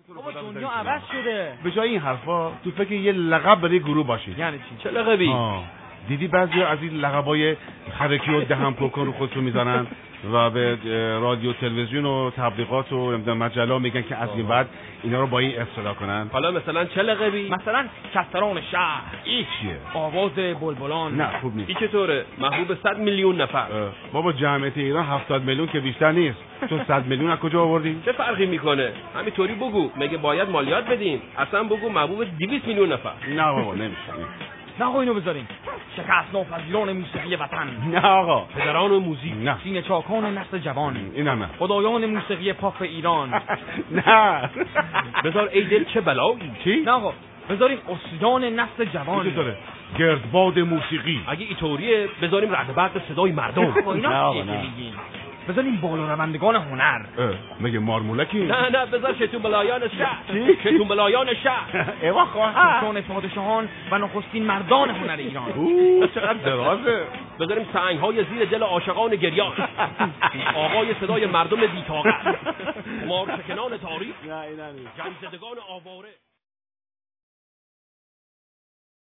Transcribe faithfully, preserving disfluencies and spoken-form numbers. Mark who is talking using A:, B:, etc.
A: بابا دنیا عوض شده.
B: به جای این حرفا تو فکر یه لقب برای گروه باشی.
A: یعنی چی؟
C: چه لقبی؟
B: دیدی بعضیا از این لقبای خرکی و دهن پوکن رو خودشون میزنن و به رادیو تلویزیون و تبلیغات و مجله میگن که از این بعد اینا رو با این اصطلاح کنن.
C: حالا مثلا چه لقبی؟
A: مثلا کسران شهر.
B: این چیه؟
A: آواز بلبلان.
B: نه خوب نیست.
C: این چطوره؟ محبوب صد میلیون نفر.
B: بابا جمعیت ایران هفتاد میلیون که بیشتر نیست. تو صد میلیون از کجا آوردی؟
C: چه فرقی میکنه؟ همینطوری بگو. مگه باید مالیات بدیم؟ اصلا بگو محبوب دویست میلیون نفر.
B: نه بابا نمیشه.
A: نه آقا اینو بذاریم. شکست ناپذیران موسیقی وطن.
B: نه آقا.
C: پدران موزیک.
B: نه.
A: سینه چاکان نسل جوان.
B: این هم نه.
A: خدایان موسیقی پاپ ایران.
B: نه.
C: بذار ای دل چه بلایی.
B: چی؟
A: نه آقا بذاریم اسیان نسل جوان.
B: چطوره؟ گردباد موسیقی.
C: اگه اینطوریه بذاریم رعد برق صدای مردم.
A: نه آقا نه. بذاریم بالا روندگان هنر.
B: مگه مارمولکی؟
C: نه نه بذار شتون بلایان شهر. شتون بلایان شهر.
B: ایوا خواهر.
A: چون پادشاهان و نخستین مردان هنر ایران.
B: اوه چقدر درازه.
C: بذاریم سنگ‌های زیر دل عاشقان گریان. آقای صدای مردم بی‌طاقت. مارشکنان تاریخ.
B: نه اینا نیست.
C: جنگ‌زدگان آواره.